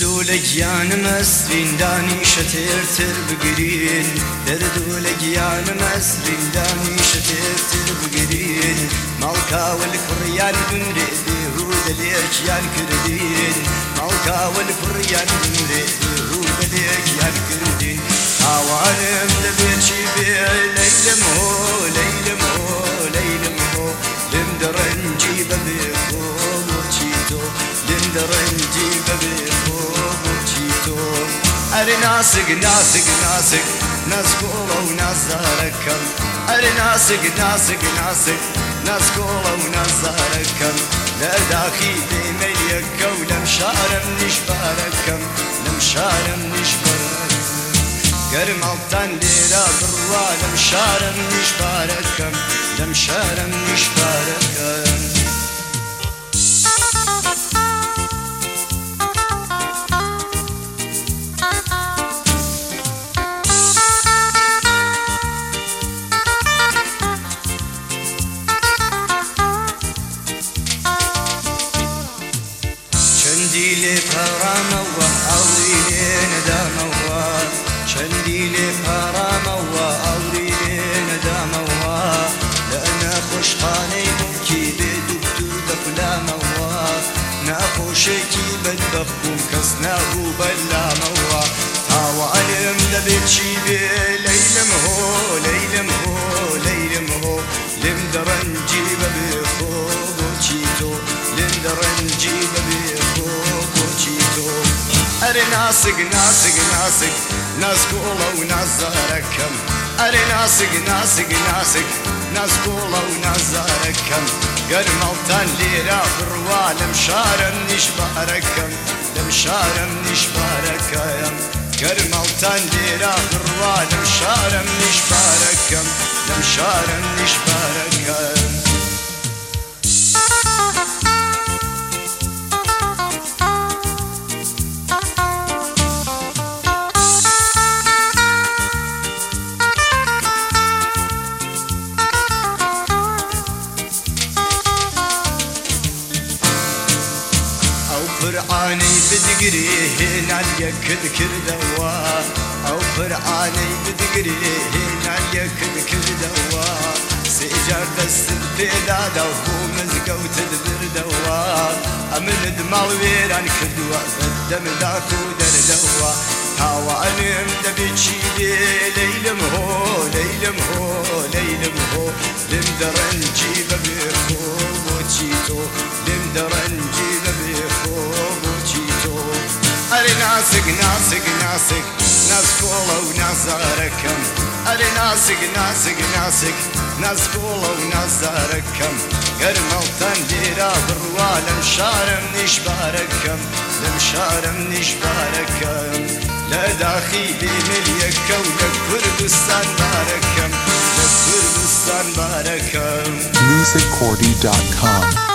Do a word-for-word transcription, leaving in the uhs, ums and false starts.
دردو لگیانم اسرین دانیشە تێرتر بگرین دردو لگیانم اسرین دانیشە تێرتر بگرین ماڵکاول کوڕیان بمرێ بێهودە لێکیان کردین ماڵکاول کوڕیان بمرێ بێهودە لێکیان کردین ئاوانم دەبێت چی بێ لەیلم هۆ لەیلم هۆ لەیلم هۆ لێم دەڕەنجی بەبێ خۆ بۆچی تۆ لێم دەڕەنجی بەبێ ئەرێ ناسک ناسک ناسک ناسکۆڵە و نازدارەکەم ئەرێ ناسک ناسک ناسک ناسکۆڵە و نازدارەکەم لە داخی دەیمەریەکە و لەم شارم نیشبارەکەم لەم شارم نیشبارەکەم گەرماڵتان لێرە بڕوا لەم شارم نیشبارەکەم لەم شارم نیشبارەکەم چەندی لێ پەڕامەوە ئەوری لێ نەدامەوە چەندی لێ پەڕامەوە ئەوری لێ نەدامەوە لە نەخۆشخانەی موکی بێ دوکتور دەفلامەوە ناخۆشێکی بەدبەخت بووم کەس نابوو بەلامەوە ئاوانم دەبێت چی بێ لەیلم هۆ لەیلم هۆ لەیلم هۆ لێم دەڕەنجی بەبێ خۆ بۆچی تۆ لێم دەڕەنجی بەبێ ئەرێ ناسک ناسک ناسک ناسکۆڵە و نازدارەکەم ئەرێ ناسک ناسک ناسک ناسکۆڵە و نازدارەکەم گەرماڵتان لێرە بڕوا لەم شارم نیشبارەکەم لەم شارم نیشبارەکەم گەرماڵتان لێرە بڕوا لەم شارم نیشبارەکەم لەم شارم نیشبارەکەم پرعانەی بدگرێ هێنان یەکت کردەوە ئەو پرعانەی بدگرێ هێنان یەکت کردەوە سێجار دەستت پێدادا و بۆ مزگەوتت بردەوە ئەمنت ماڵ وێران کردووە بەدەمدا و دەردەوە هاوانم دەبێت چی دێ لەیلم هۆ لەیلم هۆ لەیلم هۆ لێم دەڕەنجی بەبێ خۆ بۆچی تۆ لێم دەڕەنجی بەبێ خۆ ئەرێ ناسک ناسک ناسک ناسکۆڵە و نازدارەکەم ئەرێ ناسک ناسک ناسک ناسکۆڵە و نازدارەکەم گەرماڵتان لێرە بڕوا لەم شارم نیشبارەکەم لەم شارم نیشبارەکەم لە داخی بێمەریەکە و لە کوردستان بارەکەم لە کوردستان بارەکەم music cordy dot com